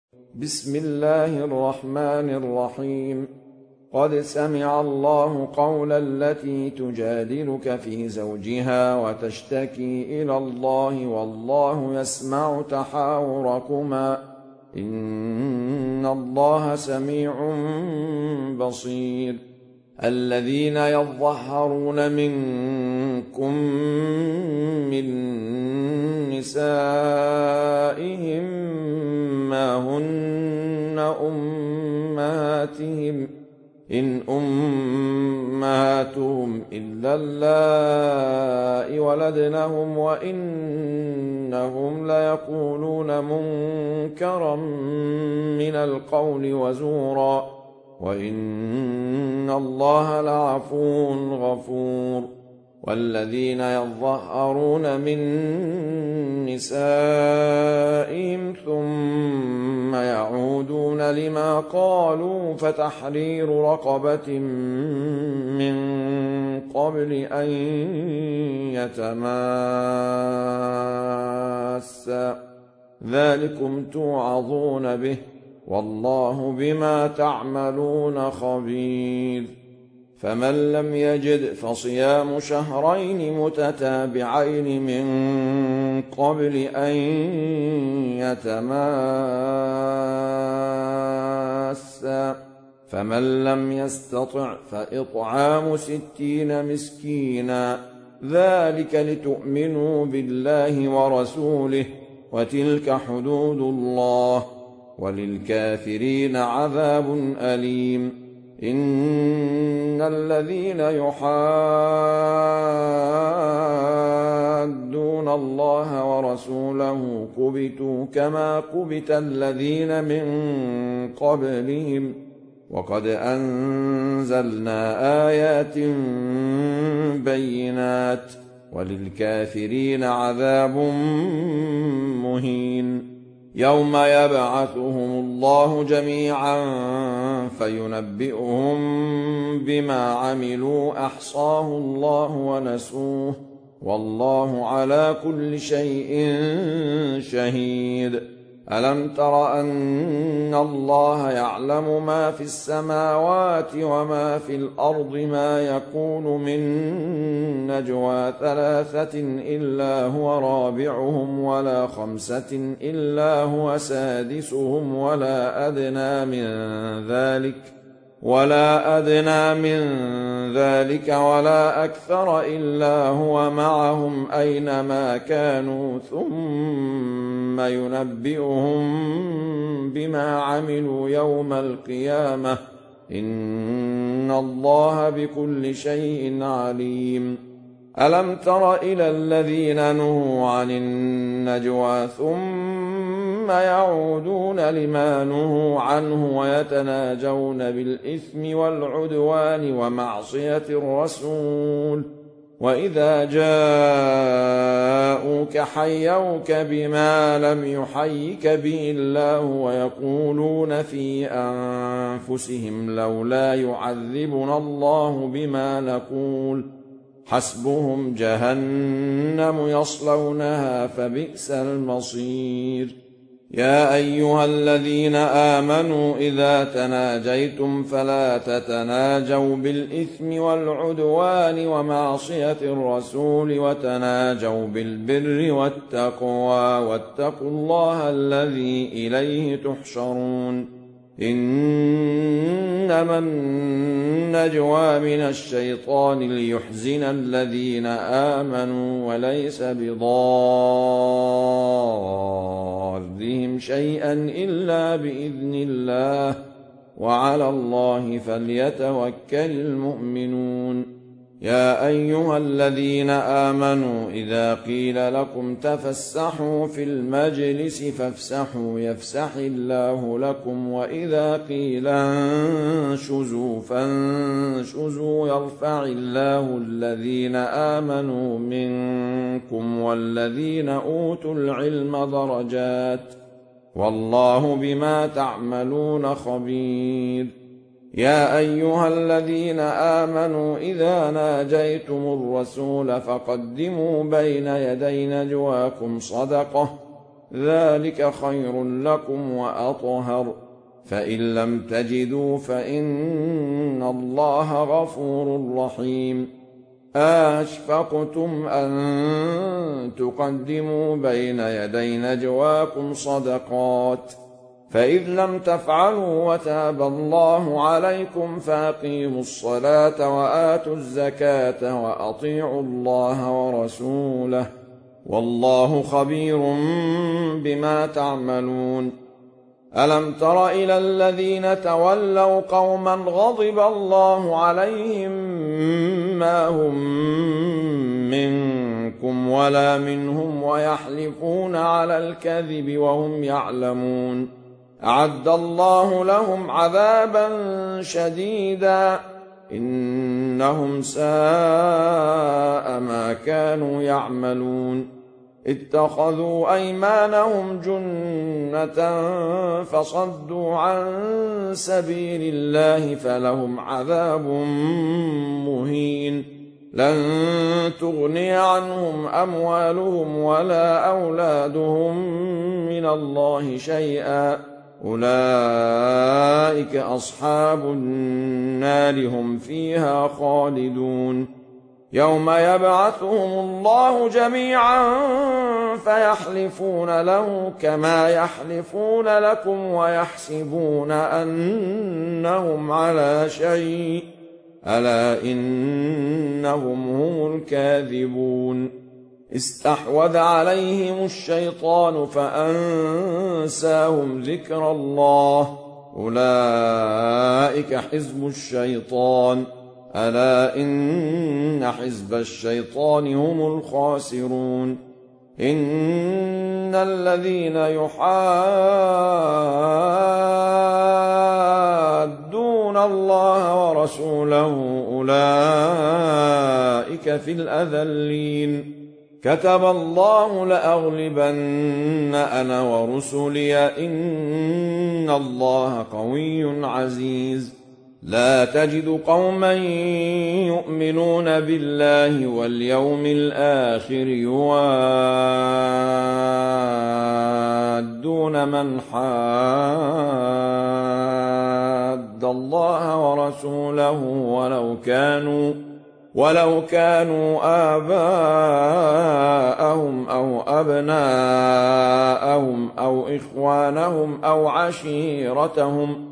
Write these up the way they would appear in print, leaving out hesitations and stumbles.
بسم الله الرحمن الرحيم. قد سمع الله قول التي تجادلك في زوجها وتشتكي إلى الله والله يسمع تحاوركما إن الله سميع بصير. الذين يظهرون منكم من نسائهم ما هن أمهاتهم إن أمهاتهم إلا اللائي ولدنهم وإنهم ليقولون منكرا من القول وزورا وإن الله لعفو غفور. والذين يظهرون من نسائهم ثم يعودون لما قالوا فتحرير رقبة من قبل أن يتماسا ذلكم توعظون به والله بما تعملون خبير. فمن لم يجد فصيام شهرين متتابعين من قبل أن يتماسا فمن لم يستطع فإطعام 60 مسكينا ذلك لتؤمنوا بالله ورسوله وتلك حدود الله وللكافرين عذاب أليم. إن الذين يحادون الله ورسوله كبتوا كما كبت الذين من قبلهم وقد أنزلنا آيات بينات وللكافرين عذاب مهين. يوم يبعثهم الله جميعا فينبئهم بما عملوا أحصاه الله ونسوه والله على كل شيء شهيد. ألم تر أن الله يعلم ما في السماوات وما في الأرض ما يكون من نجوى 3 إلا هو رابعهم ولا 5 إلا هو سادسهم ولا أدنى من ذلك ولا أكثر إلا هو معهم أينما كانوا ثم ينبئهم بما عملوا يوم القيامة إن الله بكل شيء عليم. ألم تر إلى الذين نهوا عن النجوى ثم يعودون لما نهوا عنه ويتناجون بالإثم والعدوان ومعصية الرسول وإذا جاءوك حيوك بما لم يحيك به الله ويقولون في أنفسهم لولا يعذبنا الله بما نقول حسبهم جهنم يصلونها فبئس المصير. يا أيها الذين آمنوا إذا تناجيتم فلا تتناجوا بالإثم والعدوان ومعصية الرسول وتناجوا بالبر والتقوى واتقوا الله الذي إليه تحشرون. إنما النجوى من الشيطان ليحزن الذين آمنوا وليس بضارهم شيئا إلا بإذن الله وعلى الله فليتوكل المؤمنون. يا أيها الذين آمنوا إذا قيل لكم تفسحوا في المجلس فافسحوا يفسح الله لكم وإذا قيل انشزوا فانشزوا يرفع الله الذين آمنوا منكم والذين أوتوا العلم درجات والله بما تعملون خبير. يا أيها الذين آمنوا إذا ناجيتم الرسول فقدموا بين يدي نجواكم صدقة ذلك خير لكم وأطهر، فإن لم تجدوا فإن الله غفور رحيم. أشفقتم أن تقدموا بين يدي نجواكم صدقات، فإذ لم تفعلوا وتاب الله عليكم فأقيموا الصلاة وآتوا الزكاة وأطيعوا الله ورسوله، والله خبير بما تعملون. ألم تر إلى الذين تولوا قوما غضب الله عليهم ما هم منكم ولا منهم ويحلفون على الكذب وهم يعلمون، أعد الله لهم عذابا شديدا إنهم ساء ما كانوا يعملون. اتخذوا أيمانهم جنة فصدوا عن سبيل الله فلهم عذاب مهين. لن تغني عنهم أموالهم ولا أولادهم من الله شيئا، أولئك أصحاب النار هم فيها خالدون. يوم يبعثهم الله جميعا فيحلفون له كما يحلفون لكم ويحسبون أنهم على شيء، ألا إنهم هم الكاذبون. استحوذ عليهم الشيطان فأنساهم ذكر الله، أولئك حزب الشيطان، ألا إن حزب الشيطان هم الخاسرون. إن الذين يحادون الله ورسوله أولئك في الأذلين. كتب الله لأغلبن أنا ورسلي إن الله قوي عزيز. لا تجد قوما يؤمنون بالله واليوم الآخر يوادون من حاد الله ورسوله ولو كانوا آباءهم أو أبناءهم أو إخوانهم أو عشيرتهم،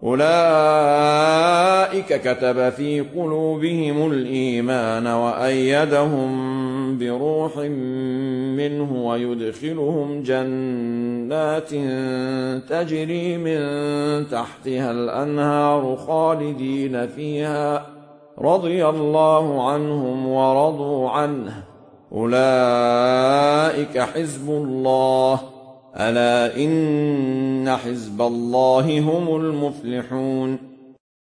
أولئك كتب في قلوبهم الإيمان وأيدهم بروح منه ويدخلهم جنات تجري من تحتها الأنهار خالدين فيها، رضي الله عنهم ورضوا عنه، أولئك حزب الله، ألا إن حزب الله هم المفلحون.